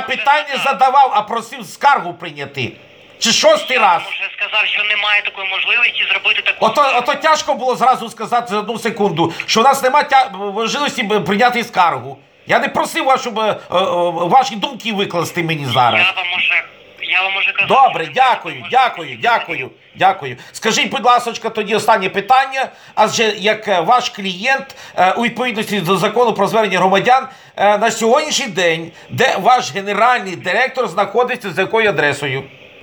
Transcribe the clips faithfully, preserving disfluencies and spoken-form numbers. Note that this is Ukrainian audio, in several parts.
питання задавав, а просив скаргу прийняти. Чи шостий раз? Я вже сказав, що немає такої можливості зробити таку... Ото, ото тяжко було зразу сказати за одну секунду, що у нас немає тя... можливості прийняти скаргу. Я не просив вас, щоб е, е, ваші думки викласти мені зараз. Я вам уже... Я вам уже казав... Добре, дякую, дякую, дякую, дякую. Скажіть, будь ласка, тоді останнє питання. Адже як е, ваш клієнт е, у відповідності до закону про звернення громадян е, на сьогоднішній день, де ваш генеральний директор знаходиться, за якою адресою?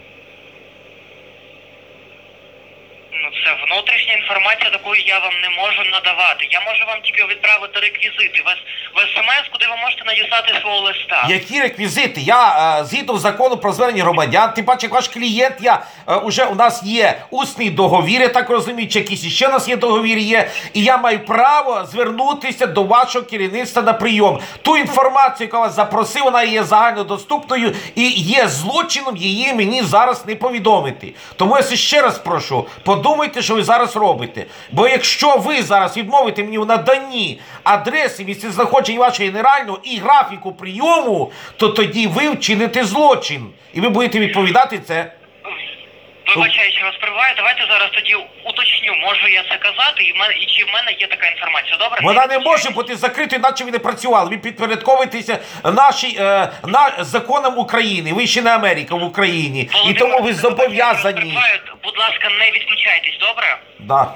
Ну, це внутрішня інформація, таку я вам не можу надавати. Я можу вам тільки відправити реквізити в, в смс, куди ви можете надіслати свого листа. Які реквізити? Я е, згідно закону про звернення громадян, тим паче, як ваш клієнт, я е, уже у нас є усний договір, я так розумію, чи якісь ще у нас є договір є, і я маю право звернутися до вашого керівництва на прийом. Ту інформацію, яка вас запросив, вона є загальнодоступною і є злочином її мені зараз не повідомити. Тому я ще раз прошу, подумайте, що ви зараз робите. Бо якщо ви зараз відмовите мені в наданні адреси місцезнаходження вашого генерального і графіку прийому, то тоді ви вчините злочин. І ви будете відповідати це. Вибачаю, що вас перебиваю. Давайте зараз тоді уточню, можу я це казати, і, в мене, і чи в мене є така інформація, добре? Вона не може бути закритою, іначе ви не працювали. Ви підпорядковуєтеся нашій, е, на, законам України. Ви ще не Америка в Україні. Володимир, і тому ви вибачте, зобов'язані. що вас перебиваю. Будь ласка, не відключайтесь, добре? Да.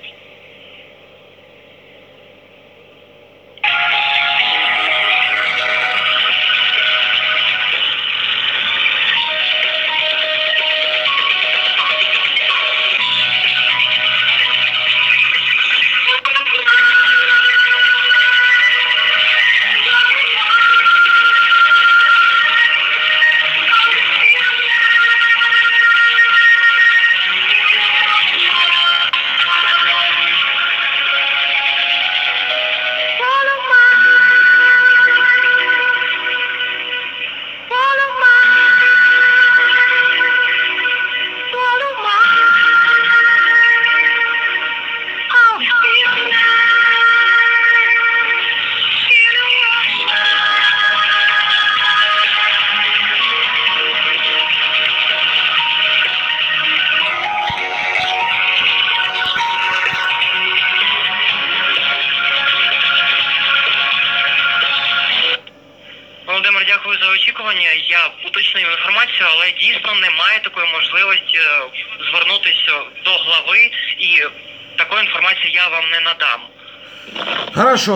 Володимир, дякую за очікування. Я уточнив інформацію, але дійсно немає такої можливості звернутися до глави, і такої інформації я вам не надам. Хорошо.